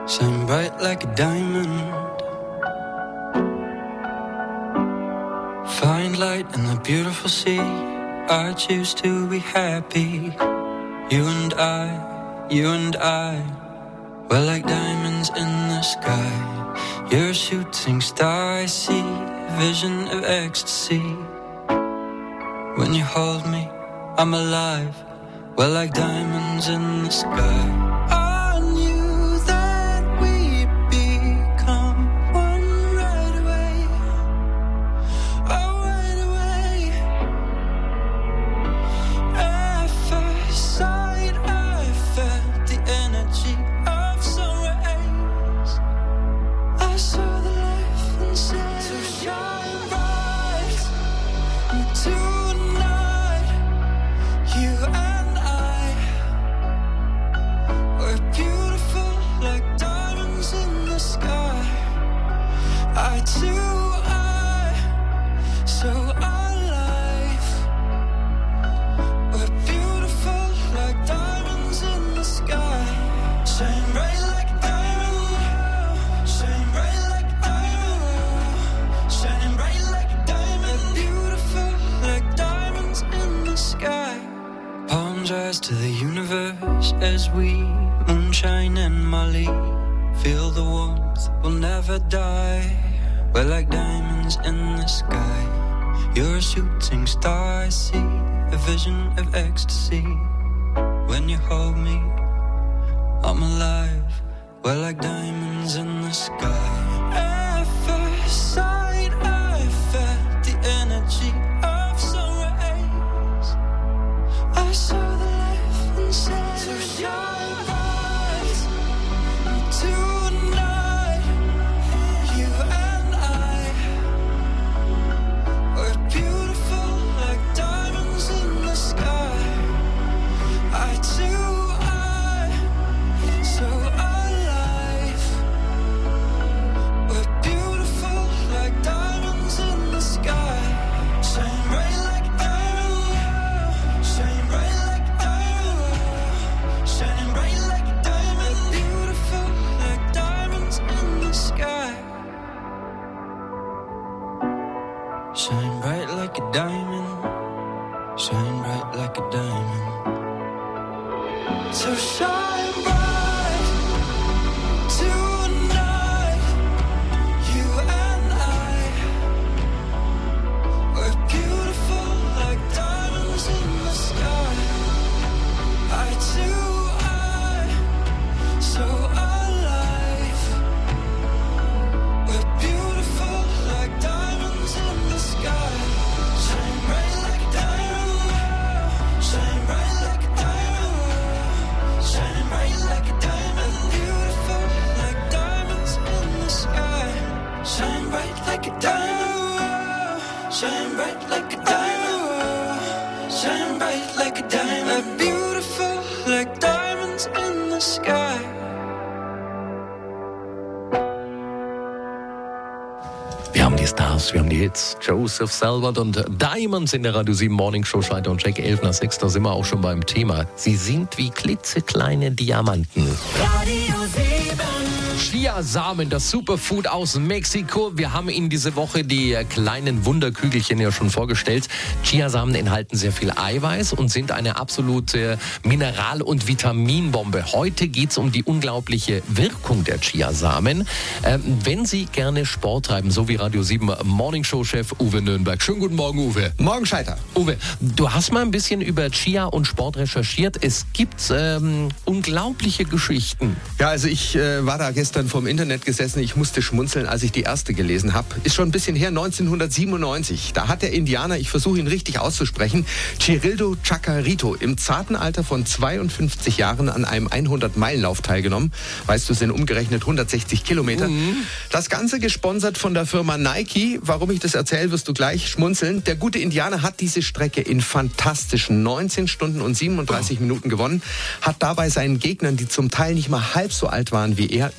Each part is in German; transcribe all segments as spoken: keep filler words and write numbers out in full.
shine bright like a diamond. Find light in the beautiful sea. I choose to be happy. You and I, you and I, we're like diamonds in the sky. You're a shooting star, I see a vision of ecstasy. When you hold me, I'm alive. We're like diamonds in the sky. I knew that we'd become one right away. Oh, right away. At first sight, I felt the energy of sun rays. I saw the life inside. So shine bright tonight. You and I were beautiful like diamonds in the sky. I too, I, so alive. We're beautiful like diamonds in the sky. Shine bright like a diamond. Shine bright like a diamond. Shining bright like a diamond. We're beautiful like diamonds in the sky. Palms rise to the universe as we moonshine and Molly. Feel the warmth, we'll never die. We're like diamonds in the sky. You're a shooting star, I see a vision of ecstasy. When you hold me, I'm alive. We're like diamonds in the sky. At first sight, I felt the energy of sun rays. I saw the life inside. So shine bright tonight. You and I were beautiful like diamonds in the sky. I too, I, so alive. We're beautiful like diamonds in the sky. Shine bright like a diamond. Shine bright like a diamond. Shining bright like a diamond. Beautiful like diamonds in the sky. Shine bright like a diamond. Shine bright like a diamond. So shine bright tonight. You and I were beautiful like diamonds in the sky. I too, I, so alive. We're beautiful like diamonds in the sky. Shine bright like a diamond. Shine bright like a diamond. Shining bright like a diamond. Beautiful like diamonds in the sky. Shine bright like a diamond. Shine bright like a diamond. Shine bright like a diamond. Beautiful like diamonds in the sky. Wir haben die Stars, wir haben die Hits. Joseph Salvat und Diamonds in der Radio sieben Morning Show. Schalter und Check elf nach sechs, da sind wir auch schon beim Thema. Sie sind wie klitzekleine Diamanten. Radio sieben. Chiasamen, das Superfood aus Mexiko. Wir haben Ihnen diese Woche die kleinen Wunderkügelchen ja schon vorgestellt. Chiasamen enthalten sehr viel Eiweiß und sind eine absolute Mineral- und Vitaminbombe. Heute geht es um die unglaubliche Wirkung der Chiasamen. Ähm, wenn Sie gerne Sport treiben, so wie Radio sieben Morning Show-Chef Uwe Nürnberg. Schönen guten Morgen, Uwe. Morgen, Scheiter. Uwe, du hast mal ein bisschen über Chia und Sport recherchiert. Es gibt ähm, unglaubliche Geschichten. Ja, also ich äh, war da gestern vorm Internet gesessen. Ich musste schmunzeln, als ich die erste gelesen habe. Ist schon ein bisschen her, neunzehnhundertsiebenundneunzig. Da hat der Indianer, ich versuche ihn richtig auszusprechen, Chirrildo Chacarito im zarten Alter von zweiundfünfzig Jahren an einem hundert-Meilen-Lauf teilgenommen. Weißt du, sind umgerechnet hundertsechzig Kilometer. Mhm. Das Ganze gesponsert von der Firma Nike. Warum ich das erzähle, wirst du gleich schmunzeln. Der gute Indianer hat diese Strecke in fantastischen neunzehn Stunden und siebenunddreißig oh. Minuten gewonnen. Hat dabei seinen Gegnern, die zum Teil nicht mal halb so alt waren wie er, über eine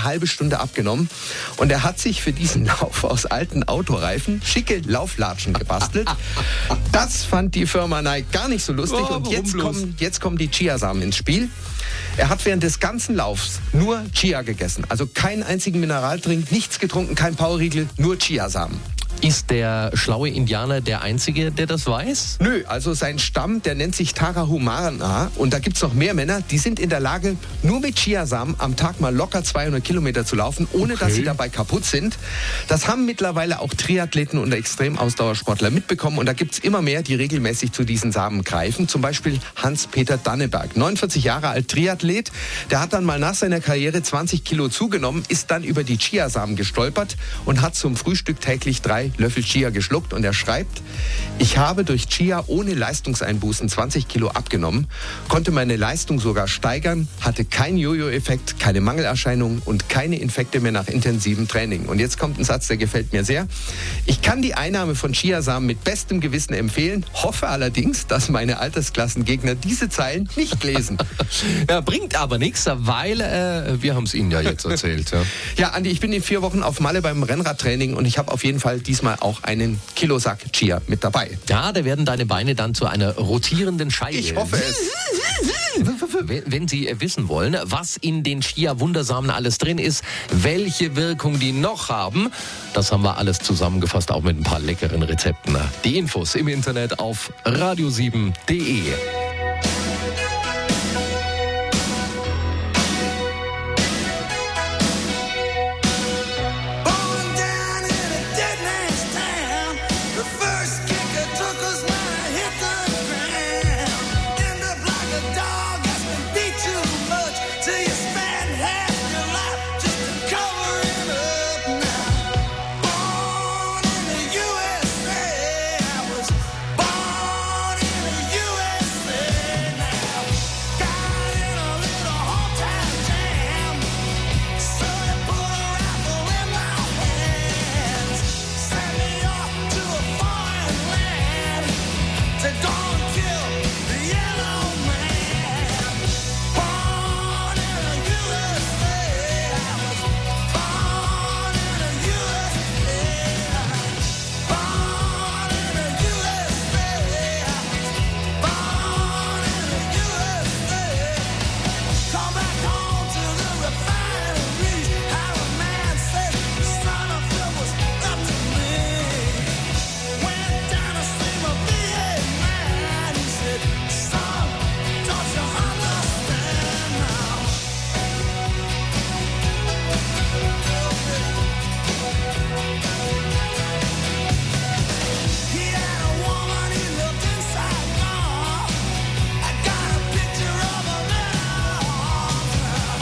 eine halbe Stunde abgenommen. Und er hat sich für diesen Lauf aus alten Autoreifen schicke Lauflatschen gebastelt. Das fand die Firma Nike gar nicht so lustig. Oh, und jetzt bloß? kommen, jetzt kommen die Chiasamen ins Spiel. Er hat während des ganzen Laufs nur Chia gegessen. Also keinen einzigen Mineraltrink, nichts getrunken, kein Powerriegel, nur Chiasamen. Ist der schlaue Indianer der Einzige, der das weiß? Nö, also sein Stamm, der nennt sich Tarahumara. Und da gibt's noch mehr Männer, die sind in der Lage, nur mit Chiasamen am Tag mal locker zweihundert Kilometer zu laufen, ohne Okay. dass sie dabei kaputt sind. Das haben mittlerweile auch Triathleten und Extremausdauersportler mitbekommen. Und da gibt's immer mehr, die regelmäßig zu diesen Samen greifen. Zum Beispiel Hans-Peter Danneberg, neunundvierzig Jahre alt, Triathlet. Der hat dann mal nach seiner Karriere zwanzig Kilo zugenommen, ist dann über die Chiasamen gestolpert und hat zum Frühstück täglich drei Löffel Chia geschluckt. Und er schreibt: Ich habe durch Chia ohne Leistungseinbußen zwanzig Kilo abgenommen, konnte meine Leistung sogar steigern, hatte keinen Jojo-Effekt, keine Mangelerscheinungen und keine Infekte mehr nach intensivem Training. Und jetzt kommt ein Satz, der gefällt mir sehr. Ich kann die Einnahme von Chiasamen mit bestem Gewissen empfehlen, hoffe allerdings, dass meine Altersklassengegner diese Zeilen nicht lesen. Ja, bringt aber nichts, weil äh, wir haben es Ihnen ja jetzt erzählt. Ja. Ja, Andi, ich bin in vier Wochen auf Malle beim Rennradtraining und ich habe auf jeden Fall diesmal auch einen Kilosack Chia mit dabei. Ja, da werden deine Beine dann zu einer rotierenden Scheibe. Ich hoffe es. Wenn, wenn Sie wissen wollen, was in den Chia-Wundersamen alles drin ist, welche Wirkung die noch haben, das haben wir alles zusammengefasst, auch mit ein paar leckeren Rezepten. Die Infos im Internet auf radio sieben punkt de. Born down in a dead man's town. The first kicker took us when I hit the ground. End up like a dog that's been beat too much till you spend half your life just to cover it up now. Born in the U S A, I was born in the U S A now. Got in a little hometown jam, so they put a rifle in my hands, sent me off to a foreign land to go and kill the yellow man. Born in the U S A, I was born in the U S A. Born in the U S A, I was born in the U S A. Come back home to the refineries. How a man said the son of Phil was up to me. Went down to see my V eight man. He said, son, don't you understand now? He had a woman he lived inside now. I got a picture of her now.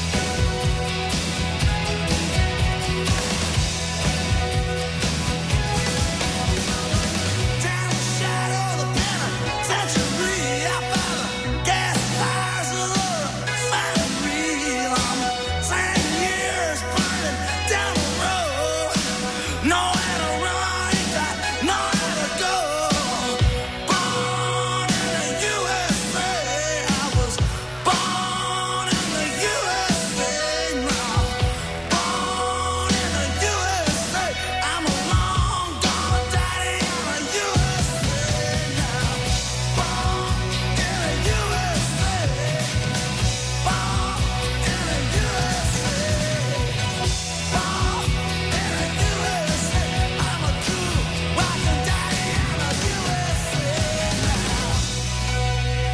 Down the shadow of the penitentiary, out by the gas fires of the refinery. I'm ten years burning down the road. Nowhere to run, ain't got nowhere to go. Born in the U S A, I was born in the U S A now. Born in the U S A, I'm a long gone daddy in the U S A now. Born in the U S A, born in the U S A, born in the U S A. I'm a true rockin' daddy in the U S A now.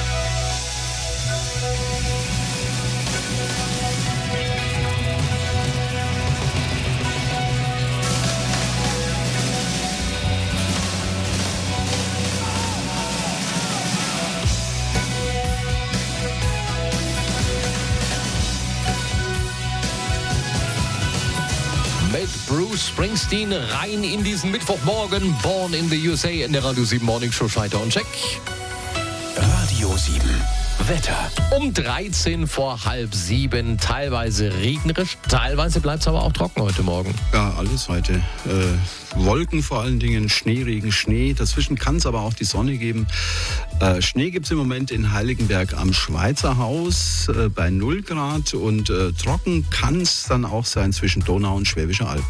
Mit Bruce Springsteen rein in diesen Mittwochmorgen. Born in the U S A in der Radio sieben Morning Show. Scheiter und Check. Radio sieben. Wetter. Um dreizehn vor halb sieben, teilweise regnerisch, teilweise bleibt es aber auch trocken heute Morgen. Ja, alles heute. Äh, Wolken vor allen Dingen, Schneeregen, Schnee. Dazwischen kann es aber auch die Sonne geben. Äh, Schnee gibt es im Moment in Heiligenberg am Schweizer Haus äh, bei null Grad. Und äh, trocken kann es dann auch sein zwischen Donau und Schwäbischer Alb.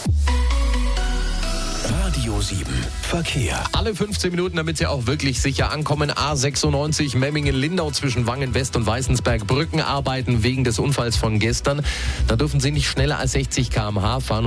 Radio sieben Verkehr. Alle fünfzehn Minuten, damit Sie auch wirklich sicher ankommen. A sechsundneunzig Memmingen-Lindau zwischen Wangen West und Weißensberg. Brückenarbeiten wegen des Unfalls von gestern. Da dürfen Sie nicht schneller als sechzig Kilometer pro Stunde fahren.